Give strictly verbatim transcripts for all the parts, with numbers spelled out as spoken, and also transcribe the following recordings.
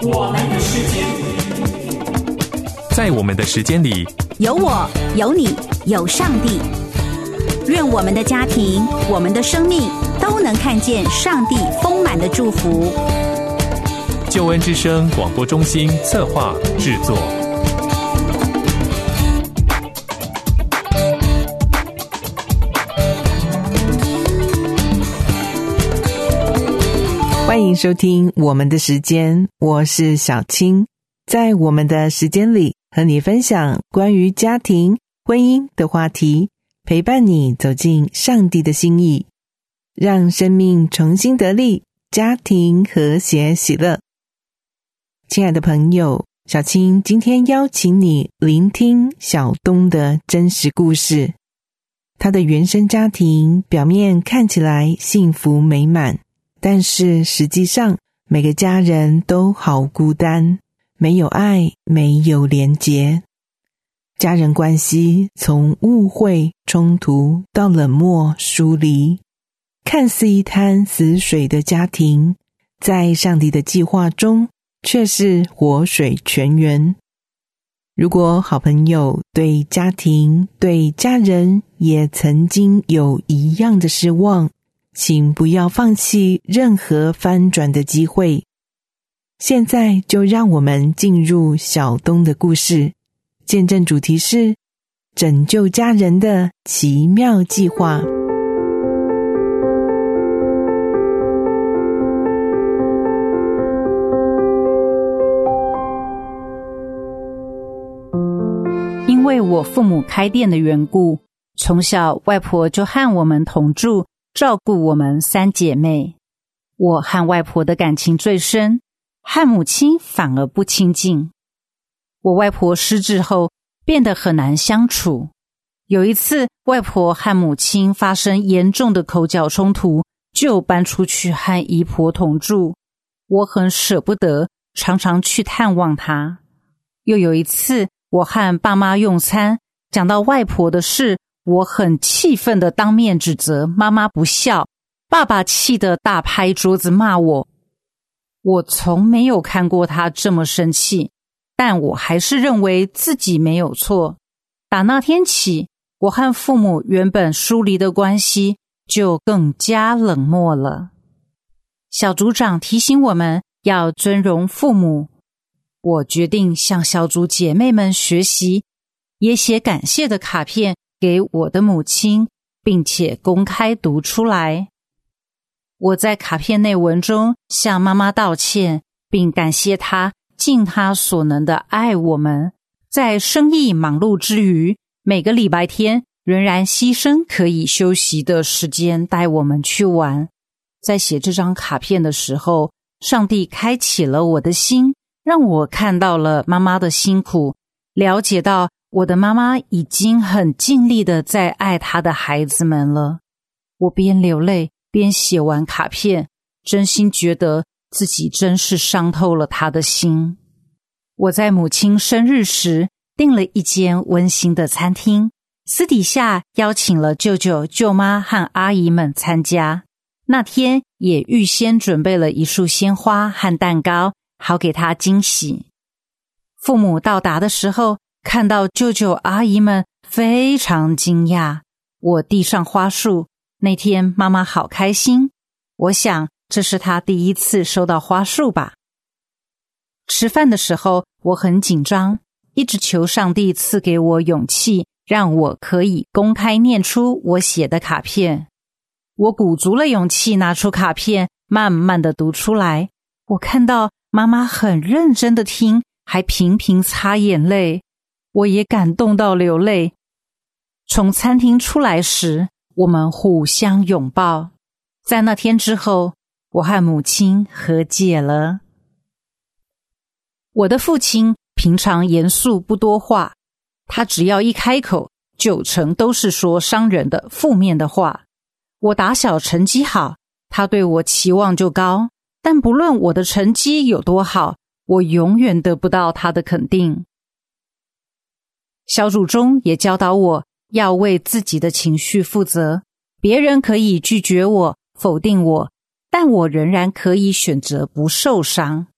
我们的时间， 在我们的时间里， 有我，有你，有上帝。愿我们的家庭，我们的生命都能看见上帝丰满的祝福。 救恩之声广播中心策划制作。 欢迎收听我们的时间，我是小青。在我们的时间里，和你分享关于家庭、婚姻的话题，陪伴你走进上帝的心意，让生命重新得力，家庭和谐喜乐。亲爱的朋友，小青今天邀请你聆听小东的真实故事。他的原生家庭表面看起来幸福美满，但是实际上每个家人都好孤单，没有爱，没有连结。家人关系从误会、冲突到冷漠、疏离，看似一滩死水的家庭，在上帝的计划中却是活水泉源。如果好朋友对家庭、对家人也曾经有一样的失望，请不要放弃任何翻转的机会。现在就让我们进入小东的故事，见证主题是拯救家人的奇妙计划。 因为我父母开店的缘故，从小外婆就和我们同住，照顾我们三姐妹。我和外婆的感情最深，和母亲反而不亲近。我外婆失智后变得很难相处。有一次，外婆和母亲发生严重的口角冲突，就搬出去和姨婆同住。我很舍不得，常常去探望她。又有一次，我和爸妈用餐，讲到外婆的事，我很气愤地当面指责妈妈不孝，爸爸气得大拍桌子骂我。我从没有看过他这么生气，但我还是认为自己没有错。打那天起，我和父母原本疏离的关系就更加冷漠了。小组长提醒我们要尊荣父母，我决定向小组姐妹们学习，也写感谢的卡片给我的母亲，并且公开读出来。我在卡片内文中向妈妈道歉，并感谢她尽她所能的爱我们，在生意忙碌之余，每个礼拜天仍然牺牲可以休息的时间带我们去玩。在写这张卡片的时候，上帝开启了我的心，让我看到了妈妈的辛苦，了解到我的妈妈已经很尽力的在爱她的孩子们了。我边流泪边写完卡片，真心觉得自己真是伤透了她的心。我在母亲生日时订了一间温馨的餐厅，私底下邀请了舅舅、舅妈和阿姨们参加。那天也预先准备了一束鲜花和蛋糕，好给她惊喜。父母到达的时候，看到舅舅阿姨们非常惊讶。我递上花束，那天妈妈好开心，我想这是她第一次收到花束吧。吃饭的时候我很紧张，一直求上帝赐给我勇气，让我可以公开念出我写的卡片。我鼓足了勇气拿出卡片，慢慢地读出来。我看到妈妈很认真地听，还频频擦眼泪，我也感动到流泪。从餐厅出来时，我们互相拥抱。在那天之后，我和母亲和解了。我的父亲平常严肃不多话，他只要一开口，九成都是说伤人的负面的话。我打小成绩好，他对我期望就高，但不论我的成绩有多好，我永远得不到他的肯定。小组中也教导我要为自己的情绪负责，别人可以拒绝我、否定我，但我仍然可以选择不受伤。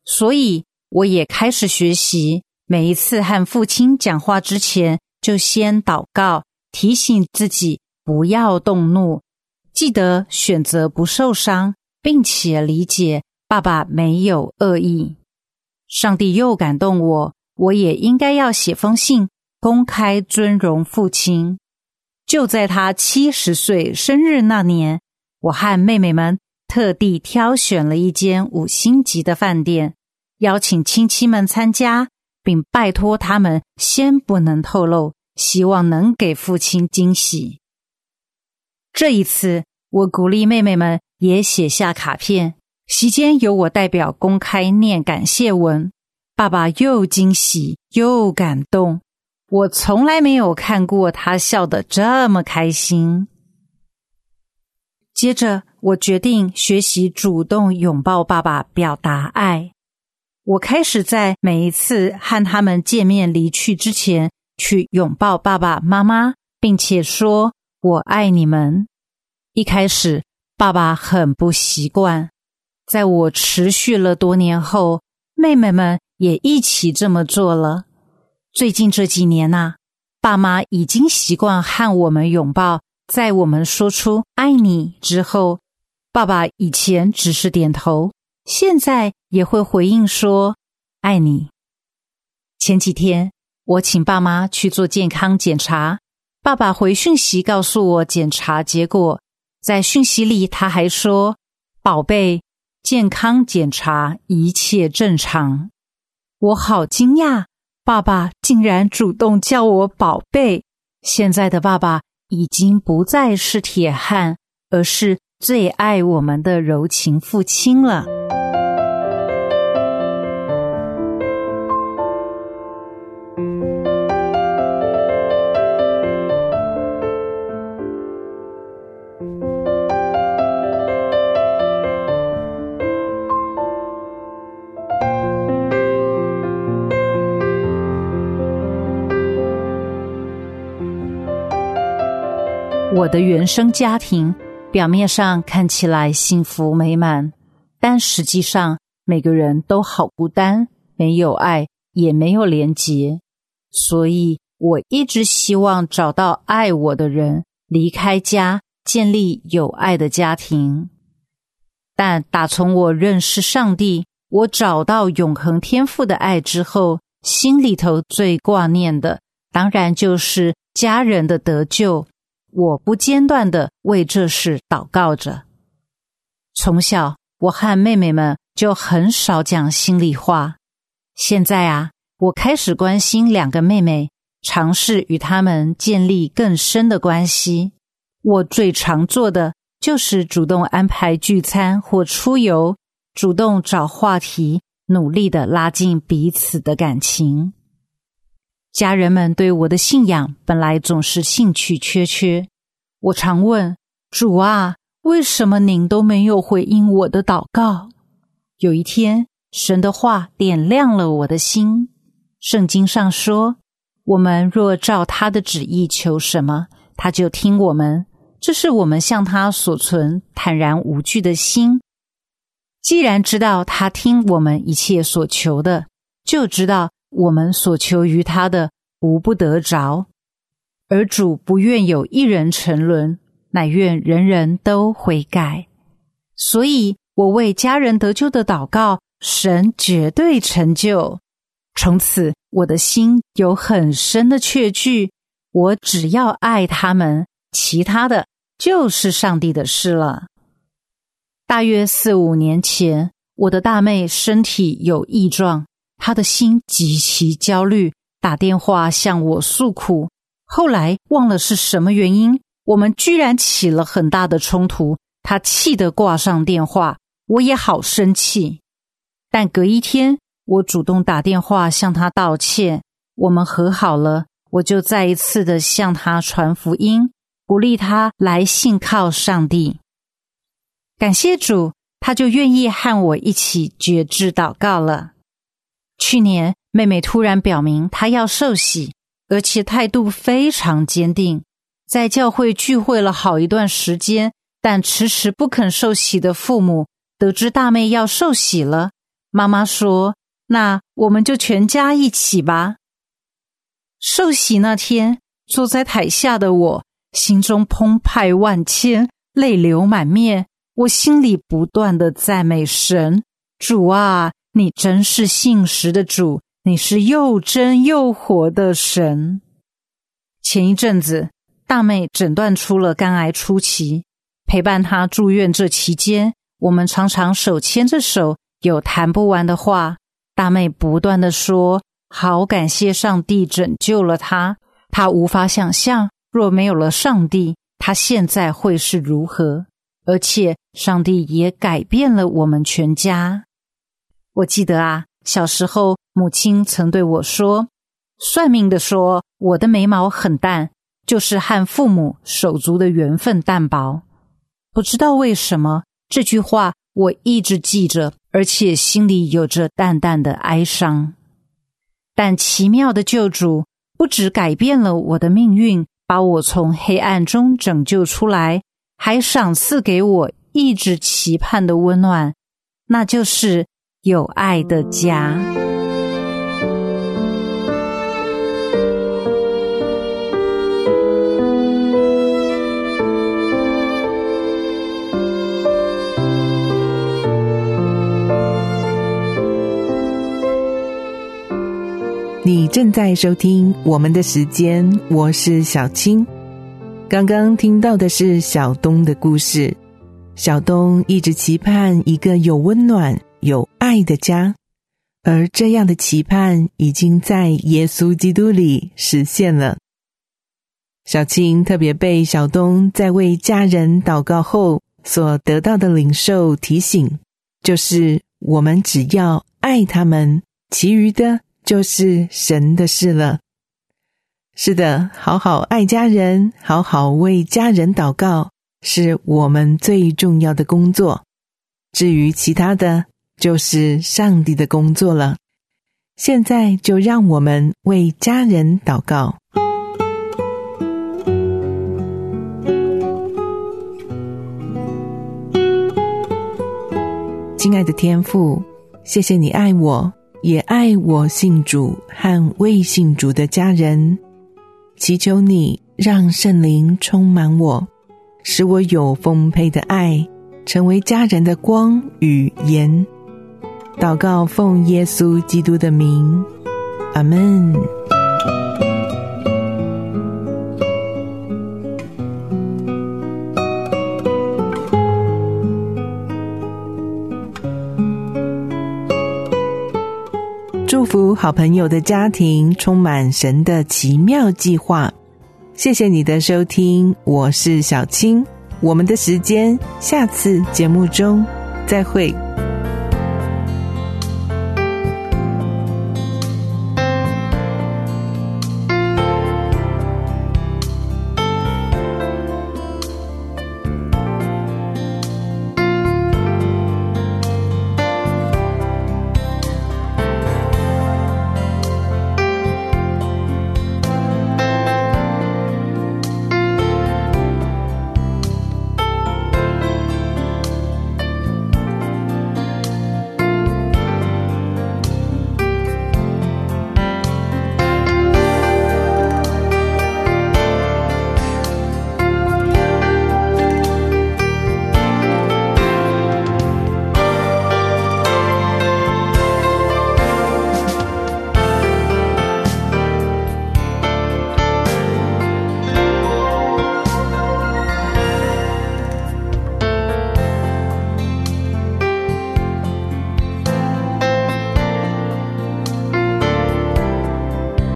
所以我也开始学习，每一次和父亲讲话之前，就先祷告，提醒自己不要动怒，记得选择不受伤，并且理解爸爸没有恶意。上帝又感动我，我也应该要写封信，公开尊荣父亲。就在他七十岁生日那年，我和妹妹们特地挑选了一间五星级的饭店，邀请亲戚们参加，并拜托他们先不能透露，希望能给父亲惊喜。这一次，我鼓励妹妹们也写下卡片，席间由我代表公开念感谢文。爸爸又惊喜又感动，我从来没有看过他笑得这么开心。接着，我决定学习主动拥抱爸爸，表达爱。我开始在每一次和他们见面离去之前，去拥抱爸爸妈妈，并且说我爱你们。一开始，爸爸很不习惯，在我持续了多年后，妹妹们也一起这么做了。最近这几年啊，爸妈已经习惯和我们拥抱，在我们说出爱你之后，爸爸以前只是点头，现在也会回应说爱你。前几天我请爸妈去做健康检查，爸爸回讯息告诉我检查结果，在讯息里他还说，宝贝，健康检查一切正常。我好惊讶，爸爸竟然主动叫我宝贝。现在的爸爸已经不再是铁汉，而是最爱我们的柔情父亲了。我的原生家庭表面上看起来幸福美满，但实际上每个人都好孤单，没有爱，也没有连结。所以我一直希望找到爱我的人，离开家，建立有爱的家庭。但打从我认识上帝，我找到永恒天父的爱之后，心里头最挂念的当然就是家人的得救。我不间断地为这事祷告着。从小，我和妹妹们就很少讲心里话。现在啊，我开始关心两个妹妹，尝试与她们建立更深的关系。我最常做的就是主动安排聚餐或出游，主动找话题，努力地拉近彼此的感情。家人们对我的信仰本来总是兴趣缺缺，我常问主啊，为什么您都没有回应我的祷告？有一天，神的话点亮了我的心。圣经上说，我们若照他的旨意求什么，他就听我们，这是我们向他所存坦然无惧的心。既然知道他听我们一切所求的，就知道我们所求于他的无不得着。而主不愿有一人沉沦，乃愿人人都悔改。所以我为家人得救的祷告，神绝对成就。从此我的心有很深的确据，我只要爱他们，其他的就是上帝的事了。大约四五年前，我的大妹身体有异状，她的心极其焦虑，打电话向我诉苦。后来忘了是什么原因，我们居然起了很大的冲突，她气得挂上电话，我也好生气。但隔一天，我主动打电话向她道歉，我们和好了，我就再一次的向她传福音，鼓励她来信靠上帝。感谢主，她就愿意和我一起决志祷告了。去年，妹妹突然表明她要受洗，而且态度非常坚定。在教会聚会了好一段时间，但迟迟不肯受洗的父母，得知大妹要受洗了， 妈妈说，那我们就全家一起吧。受洗那天，坐在台下的我，心中澎湃万千，泪流满面。我心里不断地赞美神，主啊，你真是信实的主，你是又真又活的神。前一阵子，大妹诊断出了肝癌初期，陪伴她住院这期间，我们常常手牵着手，有谈不完的话。大妹不断地说，好感谢上帝拯救了她，她无法想象若没有了上帝，她现在会是如何。而且上帝也改变了我们全家。我记得啊，小时候母亲曾对我说，算命的说我的眉毛很淡，就是和父母手足的缘分淡薄。不知道为什么，这句话我一直记着，而且心里有着淡淡的哀伤。但奇妙的救主不只改变了我的命运，把我从黑暗中拯救出来，还赏赐给我一直期盼的温暖，那就是有爱的家。 你正在收听我们的时间，我是小青。刚刚听到的是小东的故事。小东一直期盼一个有温暖、有爱的家，而这样的期盼已经在耶稣基督里实现了。小青特别被小东在为家人祷告后所得到的领受提醒，就是我们只要爱他们，其余的就是神的事了。是的，好好爱家人，好好为家人祷告，是我们最重要的工作。至于其他的，就是上帝的工作了。现在就让我们为家人祷告。亲爱的天父，谢谢你爱我，也爱我信主和未信主的家人。祈求你让圣灵充满我，使我有丰沛的爱，成为家人的光与盐。祷告奉耶稣基督的名，阿们。祝福好朋友的家庭充满神的奇妙计划。谢谢你的收听，我是小青，我们的时间下次节目中再会。